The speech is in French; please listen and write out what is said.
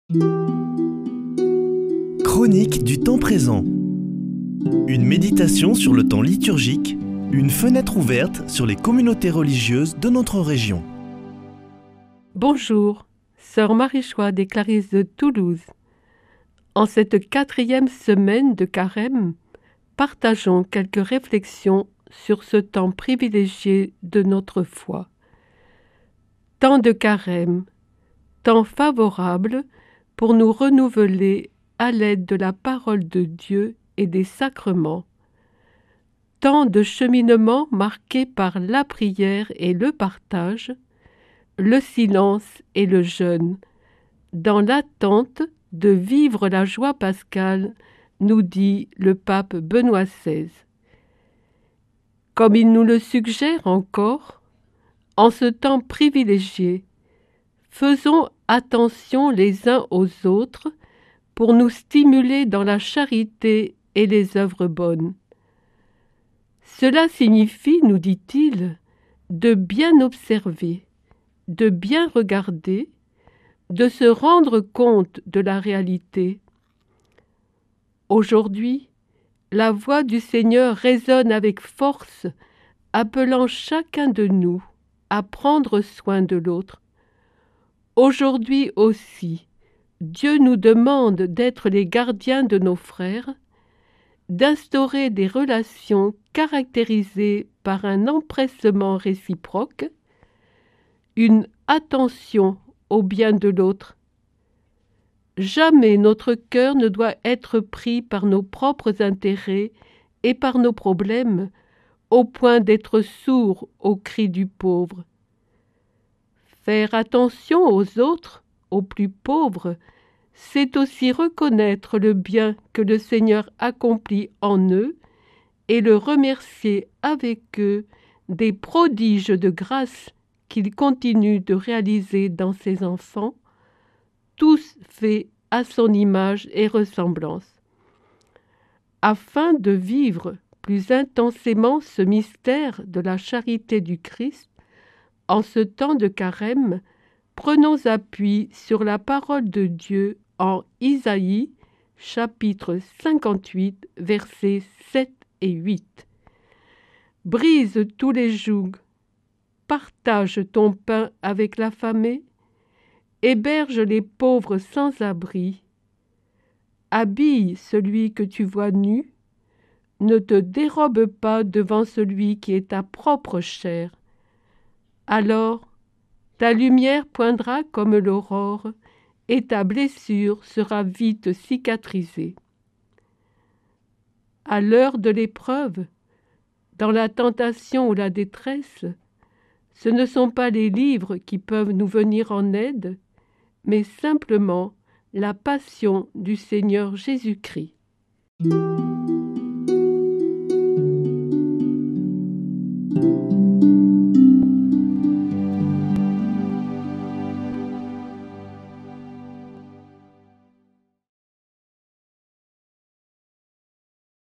Chronique du temps présent. Une méditation sur le temps liturgique, une fenêtre ouverte sur les communautés religieuses de notre région. Bonjour, sœur Marie-Choix des Clarisses de Toulouse. En cette 4e semaine de Carême, partageons quelques réflexions sur ce temps privilégié de notre foi. Temps de Carême, temps favorable pour nous renouveler à l'aide de la parole de Dieu et des sacrements. Temps de cheminement marqué par la prière et le partage, le silence et le jeûne, dans l'attente de vivre la joie pascale, nous dit le pape Benoît XVI. Comme il nous le suggère encore, en ce temps privilégié, faisons attention les uns aux autres pour nous stimuler dans la charité et les œuvres bonnes. Cela signifie, nous dit-il, de bien observer, de bien regarder, de se rendre compte de la réalité. Aujourd'hui, la voix du Seigneur résonne avec force, appelant chacun de nous à prendre soin de l'autre. Aujourd'hui aussi, Dieu nous demande d'être les gardiens de nos frères, d'instaurer des relations caractérisées par un empressement réciproque, une attention au bien de l'autre. Jamais notre cœur ne doit être pris par nos propres intérêts et par nos problèmes, au point d'être sourd aux cris du pauvre. Faire attention aux autres, aux plus pauvres, c'est aussi reconnaître le bien que le Seigneur accomplit en eux et le remercier avec eux des prodiges de grâce qu'il continue de réaliser dans ses enfants, tous faits à son image et ressemblance. Afin de vivre plus intensément ce mystère de la charité du Christ, en ce temps de Carême, prenons appui sur la parole de Dieu en Isaïe, chapitre 58, versets 7 et 8. Brise tous les jougs, partage ton pain avec l'affamé, héberge les pauvres sans abri, habille celui que tu vois nu, ne te dérobe pas devant celui qui est ta propre chair. Alors, ta lumière poindra comme l'aurore, et ta blessure sera vite cicatrisée. À l'heure de l'épreuve, dans la tentation ou la détresse, ce ne sont pas les livres qui peuvent nous venir en aide, mais simplement la passion du Seigneur Jésus-Christ.